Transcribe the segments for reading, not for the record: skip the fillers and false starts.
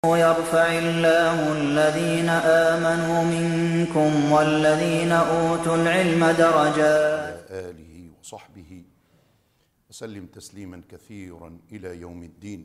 يرفع الله الذين آمنوا منكم والذين أوتوا العلم درجات. آله وصحبه وسلم تسليما كثيرا إلى يوم الدين.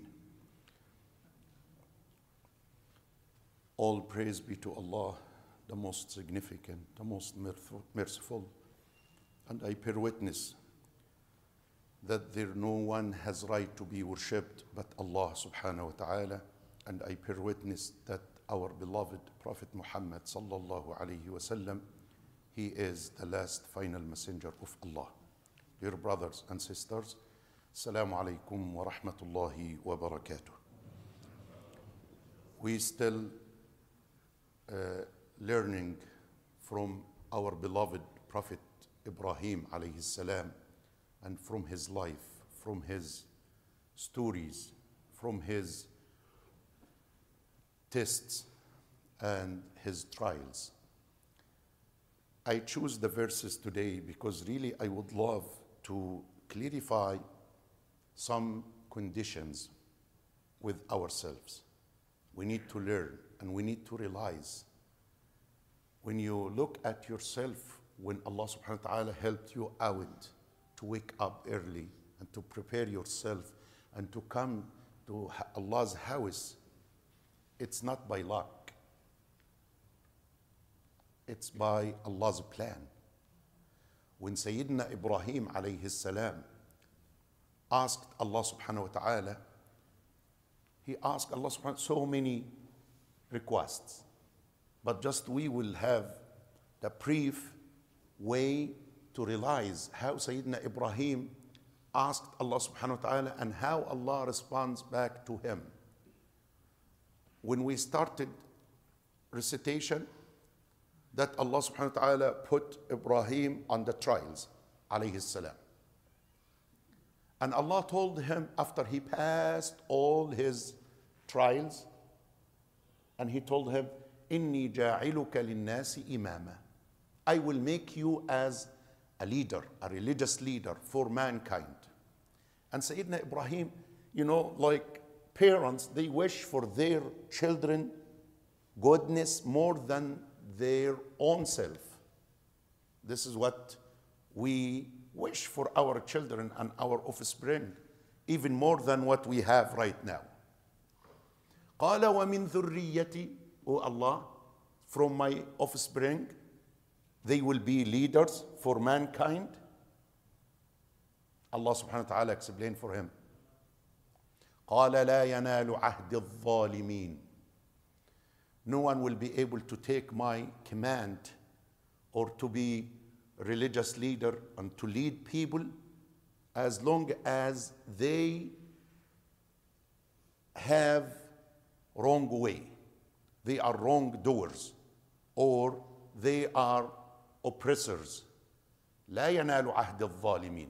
All praise be to Allah, the most significant, the most merciful, and I bear witness that there no one has right to be worshipped but Allah subhanahu wa ta'ala, and I bear witness that our beloved Prophet Muhammad sallallahu alayhi wa sallam, he is the last final messenger of Allah. Dear brothers and sisters, Assalamu alaikum wa rahmatullahi wa barakatuh. We still learning from our beloved Prophet Ibrahim alayhi salam, and from his life, from his stories, from his tests and his trials. I choose the verses today because really I would love to clarify some conditions with ourselves. We need to learn and we need to realize when you look at yourself, when Allah subhanahu wa ta'ala helped you out to wake up early and to prepare yourself and to come to Allah's house, it's not by luck. It's by Allah's plan. When Sayyidina Ibrahim alayhi salam asked Allah subhanahu wa ta'ala, he asked Allah subhanahu wa ta'ala so many requests, but just we will have the brief way to realize how Sayyidina Ibrahim asked Allah subhanahu wa ta'ala and how Allah responds back to him. When we started recitation, that Allah subhanahu wa ta'ala put Ibrahim on the trials, alayhi salam. And Allah told him after he passed all his trials, and he told him, Inni ja'iluka linnasi imama. I will make you as a leader, a religious leader for mankind. And Sayyidina Ibrahim, like parents, they wish for their children goodness more than their own self. This is what we wish for our children and our offspring, even more than what we have right now. قَالَ وَمِن ذُرِّيَّتِي, O Allah, from my offspring, they will be leaders for mankind. Allah subhanahu wa ta'ala explained for him, قَالَ لَا يَنَالُ عَهْدِ الظَّالِمِينَ. No one will be able to take my command or to be a religious leader and to lead people as long as they have wrong way. They are wrongdoers or they are oppressors. لا ينال عهد الظالمين.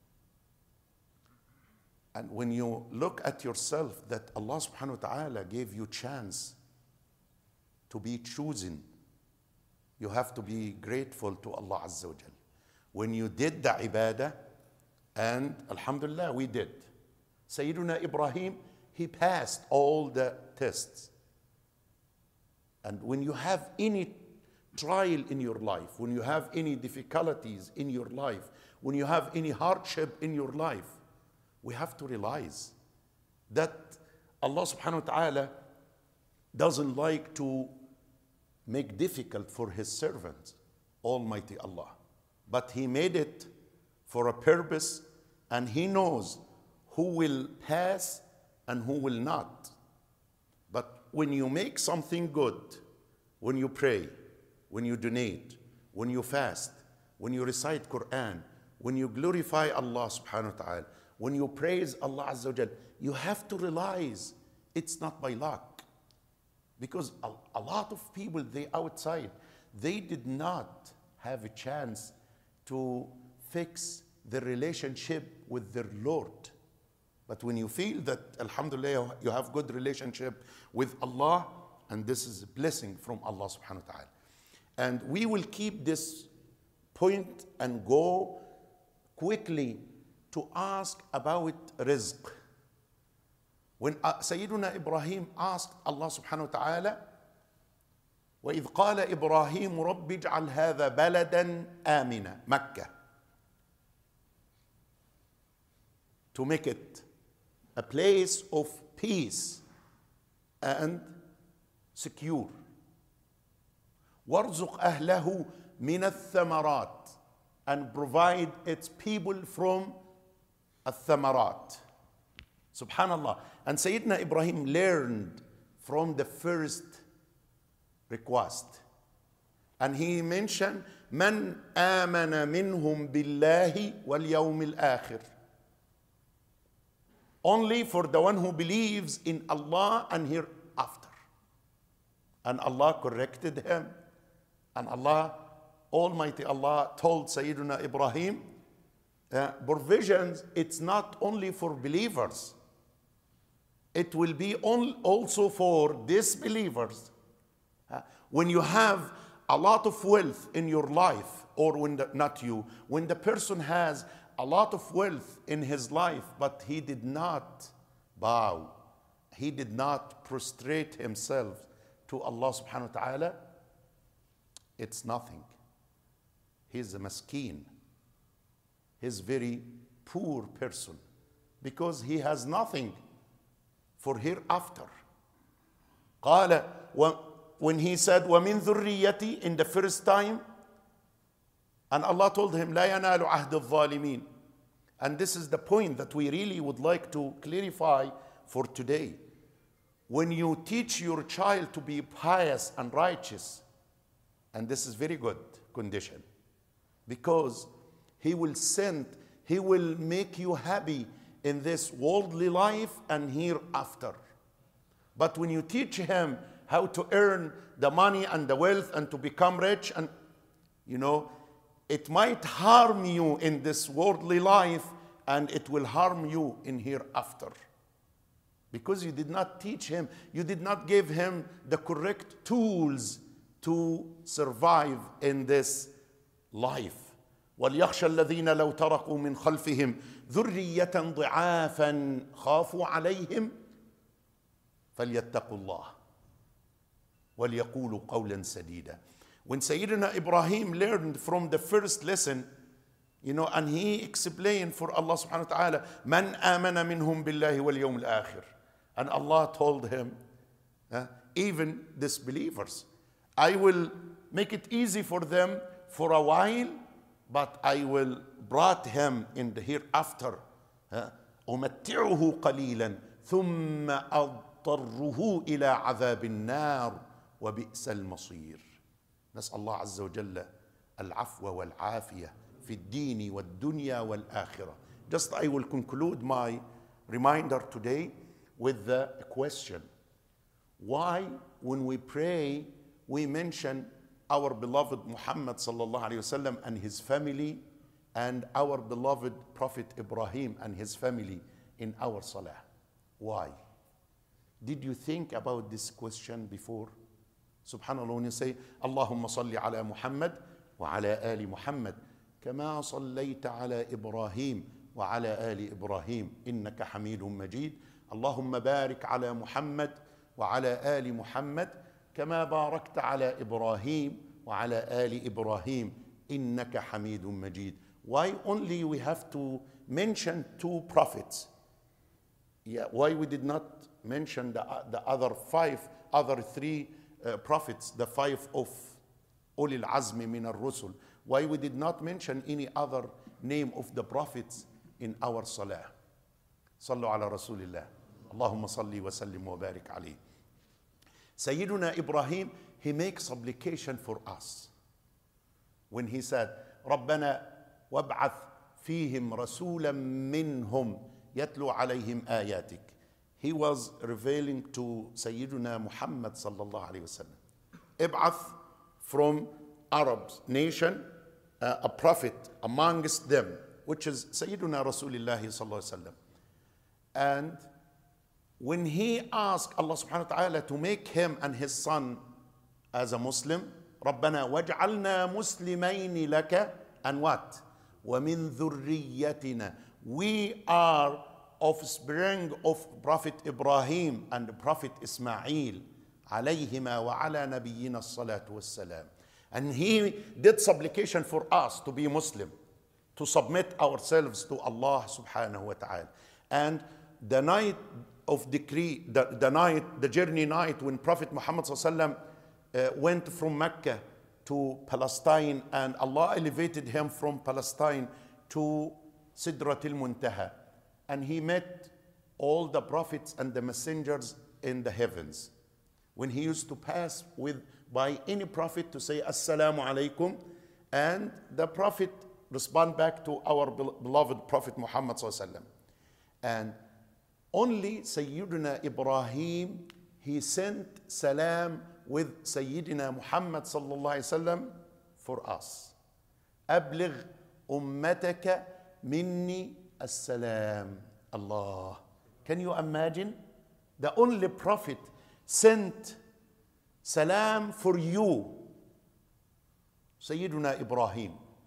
And when you look at yourself that Allah subhanahu wa ta'ala gave you chance to be chosen, you have to be grateful to Allah Azza wa Jal. When you did the ibadah, and alhamdulillah we did. Sayyiduna Ibrahim, he passed all the tests. And when you have any trial in your life, when you have any difficulties in your life, when you have any hardship in your life, we have to realize that Allah subhanahu wa ta'ala doesn't like to make difficult for his servant, Almighty Allah. But he made it for a purpose, and he knows who will pass and who will not. But when you make something good, when you pray, when you donate, when you fast, when you recite Quran, when you glorify Allah subhanahu wa ta'ala, when you praise Allah Azza wa Jal, you have to realize it's not by luck. Because a lot of people, they outside, they did not have a chance to fix their relationship with their Lord. But when you feel that, alhamdulillah, you have good relationship with Allah, and this is a blessing from Allah subhanahu wa ta'ala. And we will keep this point and go quickly to ask about rizq. When Sayyiduna Ibrahim asked Allah subhanahu wa ta'ala, وَإِذْ قَالَ إِبْرَاهِيمُ رَبِّ اجْعَلْ هَذَا بَلَدًا آمِنًا, Mecca, to make it a place of peace and secure. وَارْزُقْ أَهْلَهُ مِنَ الثَّمَرَاتِ, and provide its people from الثمرات. Subhanallah. And Sayyidina Ibrahim learned from the first request. And he mentioned, من آمن منهم بالله واليوم الآخر. Only for the one who believes in Allah and hereafter. And Allah corrected him. And Allah, Almighty Allah, told Sayyidina Ibrahim, provisions, it's not only for believers. It will be also for disbelievers. When you have a lot of wealth in your life, or when when the person has a lot of wealth in his life, but he did not bow, he did not prostrate himself to Allah subhanahu wa ta'ala, it's nothing. He's a maskeen. He's a very poor person because he has nothing for hereafter. قال, when he said وَمِن ذُرِّيَّتِي in the first time, and Allah told him لا ينال عهد الظالمين. And this is the point that we really would like to clarify for today. When you teach your child to be pious and righteous, and this is very good condition, because he will make you happy in this worldly life and hereafter. But when you teach him how to earn the money and the wealth and to become rich, and it might harm you in this worldly life and it will harm you in hereafter. Because you did not teach him, you did not give him the correct tools to survive in this life. وَلْيَخْشَى الَّذِينَ لَوْ تَرَكُوا مِنْ خَلْفِهِمْ ذُرِّيَّةً ضِعَافًا خَافُوا عَلَيْهِمْ فَلْيَتَّقُوا اللَّهَ وَلْيَقُولُوا قَوْلًا سَدِيدًا. When Sayyidina Ibrahim learned from the first lesson, and he explained for Allah subhanahu wa ta'ala, مَنْ آمَنَ مِنْهُمْ بِاللَّهِ وَالْيَوْمِ الْآخِرِ. And Allah told him, even disbelievers, I will make it easy for them for a while, but I will brought him in the hereafter. أُمَتِّعُهُ قَلِيلًا ثُمَّ أَضْطَرُّهُ إِلَى عَذَابِ النَّارِ وَبِئْسَ الْمَصِيرِ. نسأل الله عز وجل العفو والعافية في الدين والدنيا والآخرة. Just I will conclude my reminder today with the question. Why, when we pray, we mention our beloved Muhammad sallallahu alayhi wasallam and his family, and our beloved Prophet Ibrahim and his family in our salah? Why? Did you think about this question before? Subhanallah, when you say Allahumma salli ala Muhammad wa ala ali Muhammad kama sallaita ala Ibrahim wa ala ali Ibrahim innaka hamidun majid. Allahumma barik ala Muhammad wa ala ali Muhammad كما باركت على إبراهيم وعلى آل إبراهيم إنك حميد مجيد. Why only we have to mention two prophets? Why we did not mention the other three prophets, the five of أولي العزم من الرسل? Why we did not mention any other name of the prophets in our salah? صلوا على رسول الله. اللهم صل وسلم وبارك عليه. Sayyiduna Ibrahim, he makes supplication for us when he said ربنا وابعث فيهم رسولا منهم يتلو عليهم آياتك. He was revealing to Sayyiduna Muhammad sallallahu alayhi wasallam. ابعث from Arabs nation, a prophet amongst them, which is Sayyiduna Rasulullah sallallahu alayhi wasallam. And when he asked Allah subhanahu wa ta'ala to make him and his son as a Muslim, رَبَّنَا وَاجْعَلْنَا مُسْلِمَيْنِ لَكَ, and what? وَمِن ذُرِّيَّتِنَا. We are offspring of Prophet Ibrahim and Prophet Ismail, alayhima wa ala nabiyyina as-salatu was-salam. And he did supplication for us to be Muslim, to submit ourselves to Allah subhanahu wa ta'ala. And the night of decree, the journey night when Prophet Muhammad sallallahu went from Mecca to Palestine, and Allah elevated him from Palestine to Sidratul Muntaha, and he met all the prophets and the messengers in the heavens. When he used to pass by any prophet to say Assalamu alaikum, and the prophet respond back to our beloved Prophet Muhammad sallallahu alaihi wasallam. And only Sayyidina Ibrahim, he sent salam with Sayyidina Muhammad sallallahu alaihi wasallam for us. أبلغ أمتك مني السلام. Allah. Can you imagine? The only prophet sent salam for you, Sayyidina Ibrahim.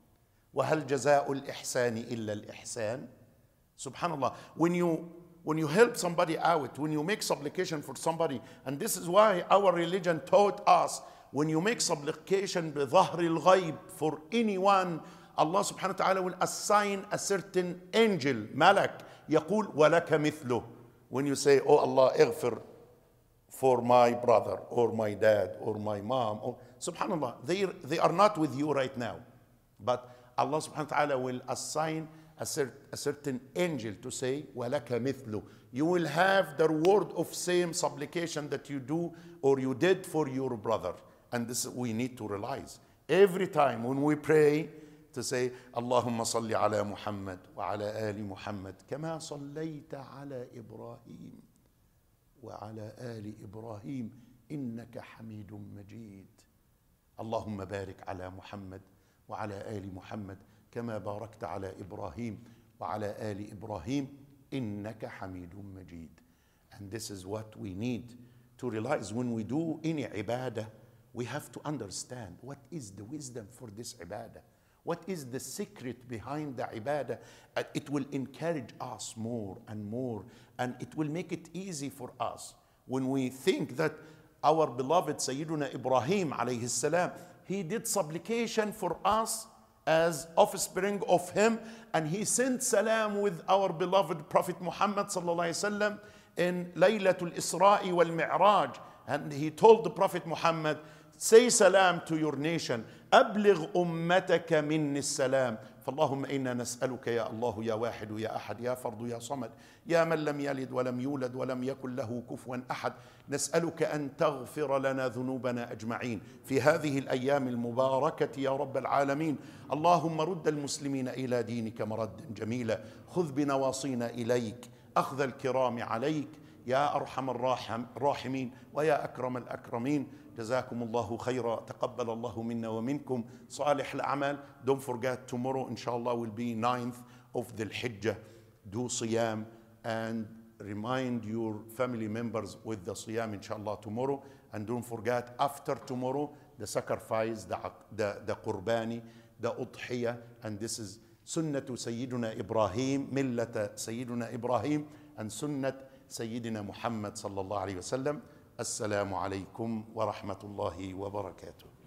وهل جزاء الإحسان إلا الإحسان. Subhanallah. When you help somebody out, when you make supplication for somebody, and this is why our religion taught us, when you make supplication بظهر الغيب for anyone, Allah subhanahu wa ta'ala will assign a certain angel, malak, يقول ولك مثله. When you say, oh Allah, اغفر for my brother or my dad or my mom, or subhanallah, they are not with you right now, but Allah subhanahu wa ta'ala will assign a certain angel to say وَلَكَ مِثْلُ. You will have the reward of same supplication that you do or you did for your brother. And this we need to realize every time when we pray to say اللهم صل على محمد وعلى آل محمد كما صليت على إبراهيم وعلى آل إبراهيم إنك حميد مجيد. اللهم بارك على محمد وعلى آل محمد كما باركت على إبراهيم وعلى آل إبراهيم إنك حميد مجيد. And this is what we need to realize when we do any ibadah. We have to understand what is the wisdom for this ibadah. What is the secret behind the ibadah? It will encourage us more and more, and it will make it easy for us. When we think that our beloved Sayyiduna Ibrahim alayhi salam, he did supplication for us as offspring of him, and he sent salam with our beloved Prophet Muhammad sallallahu alaihi wasallam in Laylatul Isra'i wal Mi'raj, and he told the Prophet Muhammad, say salam to your nation. أبلغ أمتك مني السلام. فاللهم إنا نسألك يا الله يا واحد يا أحد يا فرد يا صمد يا من لم يلد ولم يولد ولم يكن له كفوا أحد، نسألك أن تغفر لنا ذنوبنا أجمعين في هذه الأيام المباركة يا رب العالمين. اللهم رد المسلمين إلى دينك مردا جميلا، خذ بنواصينا إليك أخذ الكرام عليك يا أرحم الراحمين ويا أكرم الأكرمين. جزاكم الله خيرا، تقبل الله منا ومنكم صالح الأعمال. Don't forget, tomorrow inshallah will be 9th of the Hijjah. Do Siyam and remind your family members with the Siyam inshallah tomorrow. And don't forget, after tomorrow, the sacrifice, the Qurbani, the Udhiyah. And this is Sunnatu Sayyiduna Ibrahim, Millata Sayyiduna Ibrahim, and Sunnat Sayyidina Muhammad sallallahu alayhi wa sallam. Assalamu alaikum wa rahmatullahi wa barakatuh.